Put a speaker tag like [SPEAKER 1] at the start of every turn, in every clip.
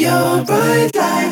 [SPEAKER 1] your bright light.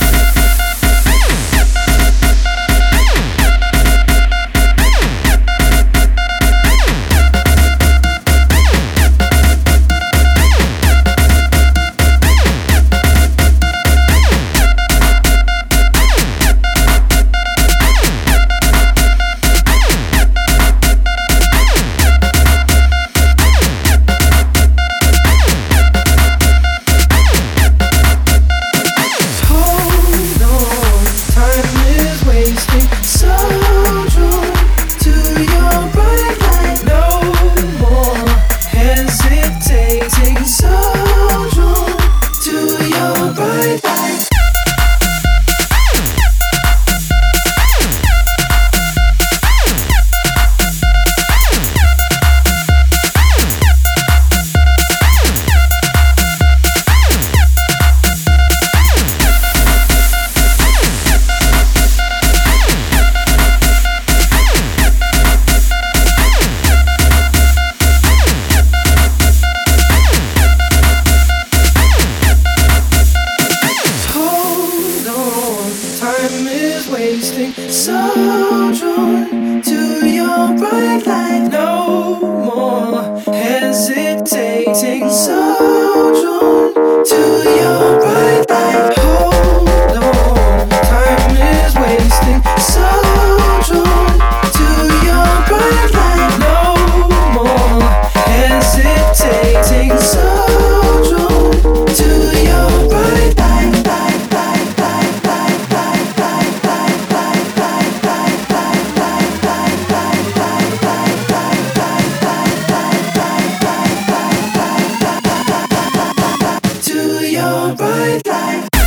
[SPEAKER 1] Time is wasting, so drawn to your bright light. No more hesitating, so drawn to your bright light. Hold on, time is wasting, so drawn to your bright light. No more hesitating, so drawn to your bright light. Your bright light.